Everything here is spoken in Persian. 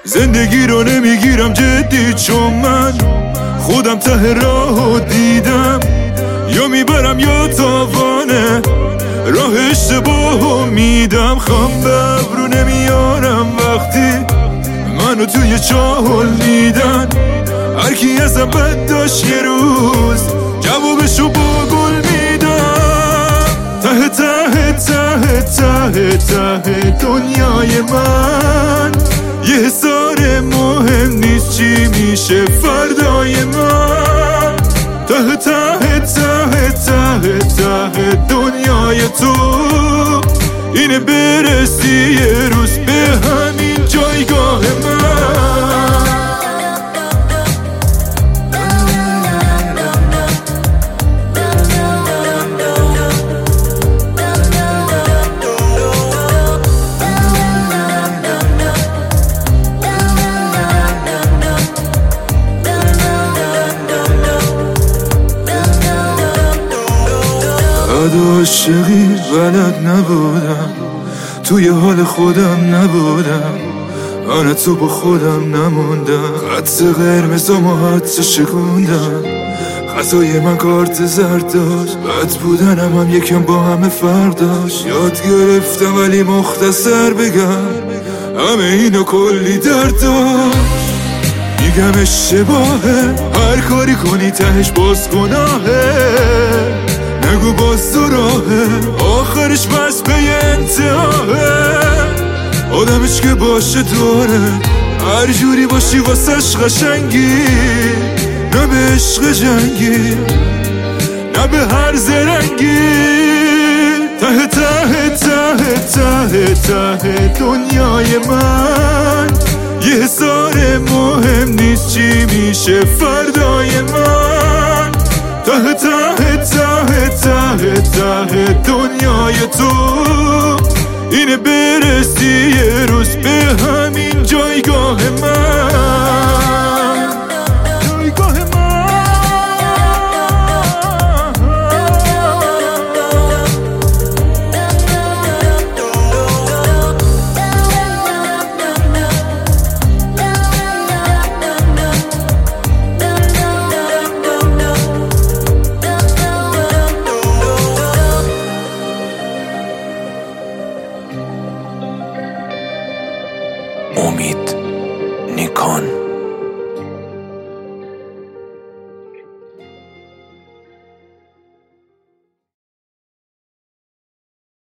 زندگی رو نمیگیرم جدی، چون من خودم ته راهو دیدم. یا میبرم یا تاوانه، راه اشتباهو میدم. خم به ابرو نمیارم وقتی منو توی چاهل میدن. هرکی ازم بد داشت یه روز جوابشو با گل میدم. ته ته ته ته ته دنیای من یه حسار مهم نیست چی میشه فردای من. ته ته ته ته ته دنیای تو اینه برسی یه روز به همین جایگاه من. عاشقی بلد نبودم، توی حال خودم نبودم. من تو با خودم نموندم، خط قرمزم و حدس شکوندم. خطای من کارت زرد داشت، بد بودنم هم یکم با همه فرق داشت. یاد گرفتم ولی مختصر بگم همه اینو کلی درد داشت. میگم اشتباهه هر کاری کنی تهش باز گناهه. نگو باز تو راهه آخرش بس به انتهاهه. آدمش که باشه داره هر جوری باشی واسش قشنگی. نه به عشق جنگی نه به هر زرنگی. ته ته ته ته ته دنیای من یه حسار مهم نیست چی میشه فردای من. ته ته ته ته ته دنیای تو اینه برسی یه روز به همین جایگاه من. جایگاه من. امید نیکان.